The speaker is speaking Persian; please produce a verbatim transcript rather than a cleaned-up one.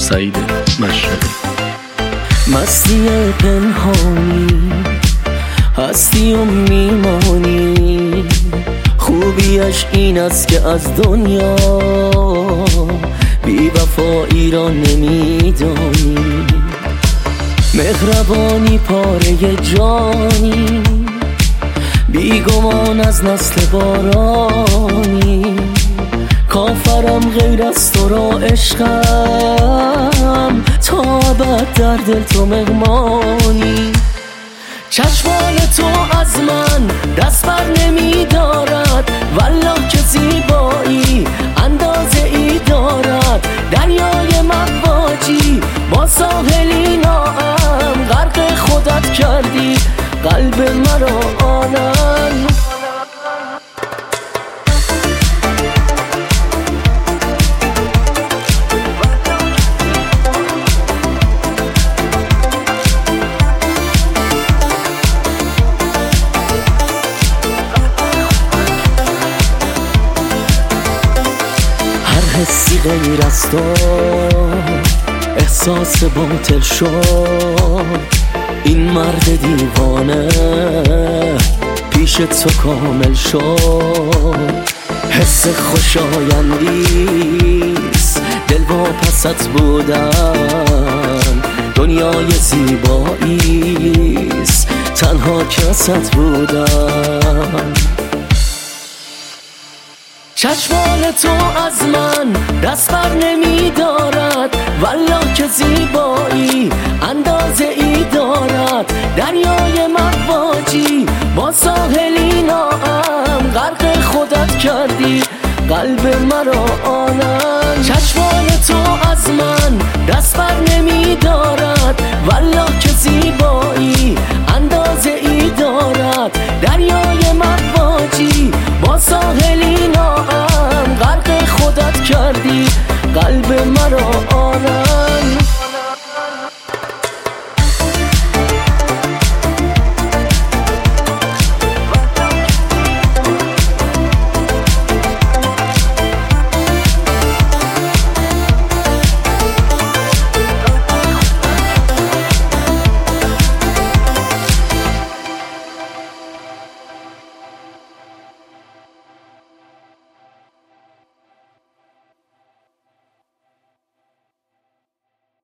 سعید مشرقی. مستی پنهانی هستی و میمانی، خوبیش این است که از دنیا بی وفایی را نمیدانی. مهربانی پاره جانی، بیگمان از نسل بارانی. کافرم غیر از تو را عشقم، تا ابد در دل تو مهمانی. چشمان تو از من دست بر نمی دارد، والله که زیبایی اندازه ای دارد. دریای مواجی با ساحلی ناام، غرق خودت کردی قلب مرا آنن. حسی غیر از تو احساس باطل شد، این مرد دیوانه پیش تو کامل شد. حس خوشایندیست دل واپست بودن، دنیای زیباییست تنها کست بودن. چشمان تو از من دست بر نمی دارد، والله که زیبایی اندازه ای دارد. دریای مواجی با ساحلی ناام، غرق خودت کردی قلب مرا آنم.